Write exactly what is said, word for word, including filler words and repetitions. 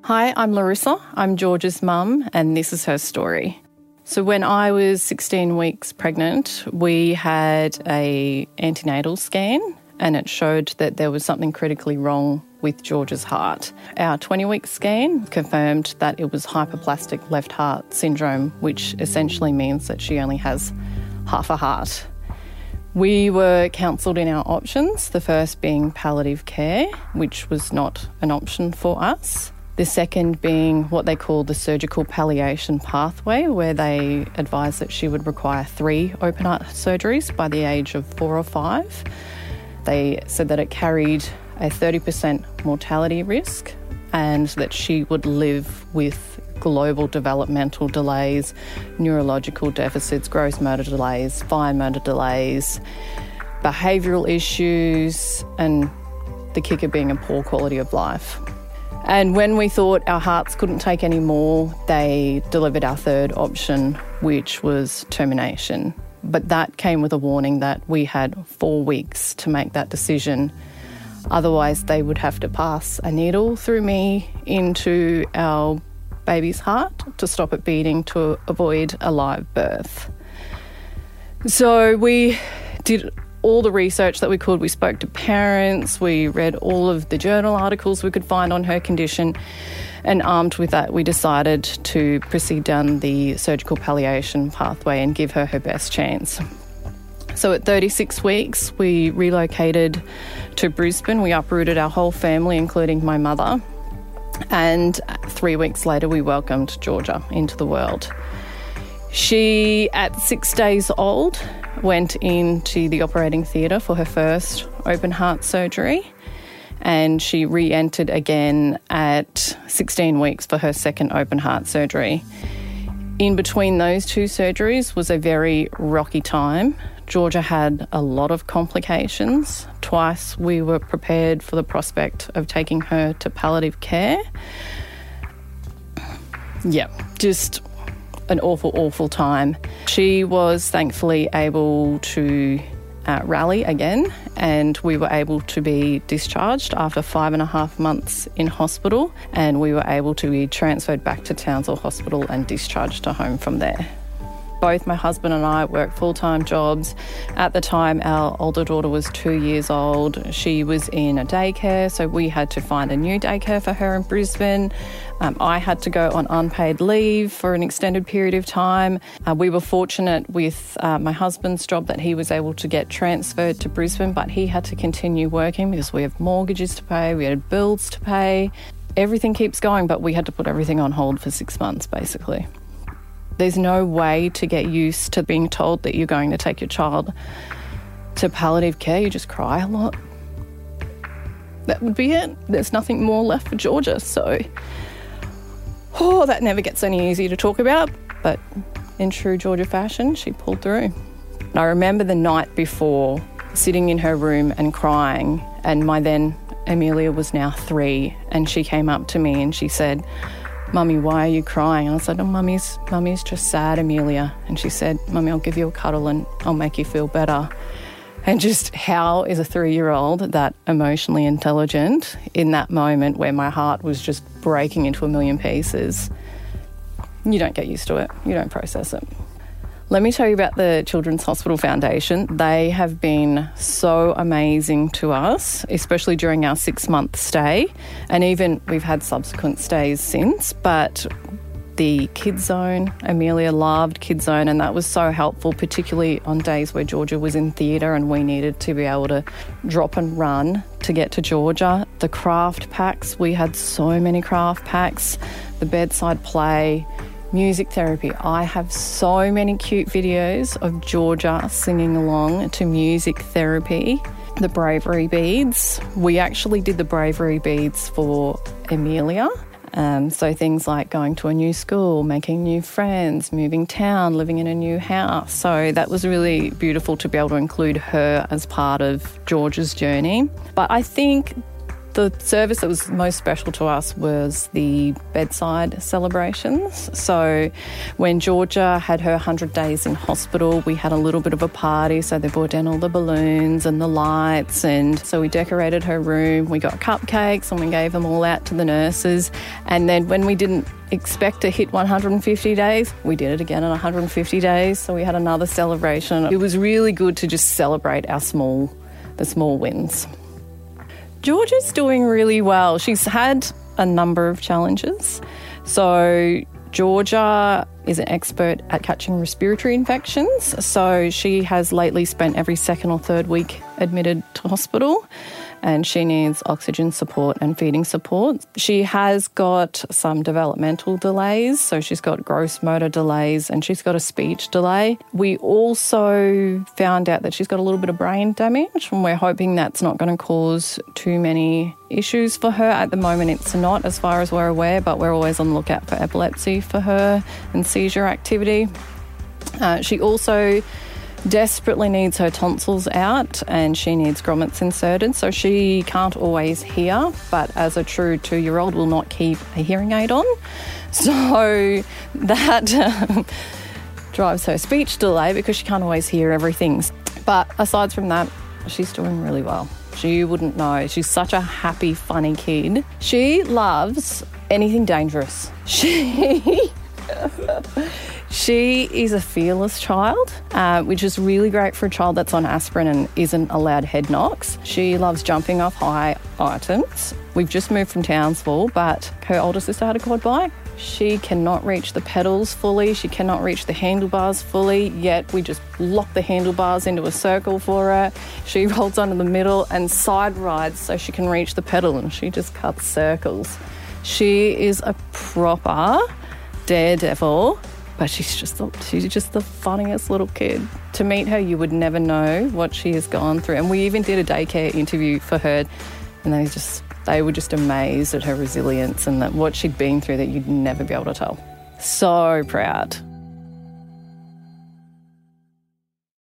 Hi, I'm Larissa. I'm George's mum, and this is her story. So when I was sixteen weeks pregnant, we had a antenatal scan and it showed that there was something critically wrong with George's heart. Our twenty-week scan confirmed that it was hypoplastic left heart syndrome, which essentially means that she only has half a heart. We were counselled in our options, the first being palliative care, which was not an option for us. The second being what they call the surgical palliation pathway, where they advised that she would require three open heart surgeries by the age of four or five. They said that it carried a thirty percent mortality risk and that she would live with global developmental delays, neurological deficits, gross motor delays, fine motor delays, behavioural issues, and the kicker being a poor quality of life. And when we thought our hearts couldn't take any more, they delivered our third option, which was termination. But that came with a warning that we had four weeks to make that decision. Otherwise, they would have to pass a needle through me into our baby's heart to stop it beating to avoid a live birth. So we did all the research that we could. We spoke to parents, we read all of the journal articles we could find on her condition, and armed with that, we decided to proceed down the surgical palliation pathway and give her her best chance. So at thirty-six weeks, we relocated to Brisbane. We uprooted our whole family, including my mother, and three weeks later, we welcomed Georgia into the world. She, at six days old, went into the operating theatre for her first open heart surgery, and she re-entered again at sixteen weeks for her second open heart surgery. In between those two surgeries was a very rocky time. Georgia had a lot of complications. Twice we were prepared for the prospect of taking her to palliative care. Yeah, just an awful, awful time. She was thankfully able to uh, rally again, and we were able to be discharged after five and a half months in hospital, and we were able to be transferred back to Townsville Hospital and discharged to home from there. Both my husband and I worked full-time jobs. At the time, our older daughter was two years old. She was in a daycare, so we had to find a new daycare for her in Brisbane. Um, I had to go on unpaid leave for an extended period of time. Uh, we were fortunate with uh, my husband's job that he was able to get transferred to Brisbane, but he had to continue working because we have mortgages to pay, we had bills to pay. Everything keeps going, but we had to put everything on hold for six months, basically. There's no way to get used to being told that you're going to take your child to palliative care. You just cry a lot. That would be it. There's nothing more left for Georgia. So, oh, that never gets any easier to talk about. But in true Georgia fashion, she pulled through. I remember the night before sitting in her room and crying, and my then Amelia was now three, and she came up to me and she said, "Mummy, why are you crying?" And I said, "Oh, Mummy's, Mummy's just sad, Amelia." And she said, "Mummy, I'll give you a cuddle and I'll make you feel better." And just how is a three-year-old that emotionally intelligent in that moment where my heart was just breaking into a million pieces? You don't get used to it. You don't process it. Let me tell you about the Children's Hospital Foundation. They have been so amazing to us, especially during our six-month stay. And even we've had subsequent stays since, but the Kids Zone, Amelia loved Kids Zone, and that was so helpful, particularly on days where Georgia was in theatre and we needed to be able to drop and run to get to Georgia. The craft packs, we had so many craft packs, the bedside play, music therapy. I have so many cute videos of Georgia singing along to music therapy. The bravery beads. We actually did the bravery beads for Amelia. Um, so things like going to a new school, making new friends, moving town, living in a new house. So that was really beautiful to be able to include her as part of Georgia's journey. But I think The service that was most special to us was the bedside celebrations. So when Georgia had her one hundred days in hospital, we had a little bit of a party. So they brought down all the balloons and the lights, and so we decorated her room. We got cupcakes and we gave them all out to the nurses. And then when we didn't expect to hit one hundred fifty days, we did it again at one hundred fifty days. So we had another celebration. It was really good to just celebrate our small, the small wins. Georgia's doing really well. She's had a number of challenges. So Georgia is an expert at catching respiratory infections. So she has lately spent every second or third week admitted to hospital, and she needs oxygen support and feeding support. She has got some developmental delays, so she's got gross motor delays and she's got a speech delay. We also found out that she's got a little bit of brain damage, and we're hoping that's not going to cause too many issues for her. At the moment it's not, as far as we're aware, but we're always on the lookout for epilepsy for her and seizure activity. Uh, she also desperately needs her tonsils out and she needs grommets inserted, so she can't always hear, but as a true two-year-old will not keep a hearing aid on. So that um, drives her speech delay because she can't always hear everything. But aside from that, she's doing really well. She wouldn't know. She's such a happy, funny kid. She loves anything dangerous. She... She is a fearless child, uh, which is really great for a child that's on aspirin and isn't allowed head knocks. She loves jumping off high items. We've just moved from Townsville, but her older sister had a quad bike. She cannot reach the pedals fully. She cannot reach the handlebars fully, yet we just lock the handlebars into a circle for her. She rolls onto the middle and side rides so she can reach the pedal, and she just cuts circles. She is a proper daredevil. But she's just the, she's just the funniest little kid. To meet her, you would never know what she has gone through. And we even did a daycare interview for her, and they just they were just amazed at her resilience and that what she'd been through that you'd never be able to tell. So proud.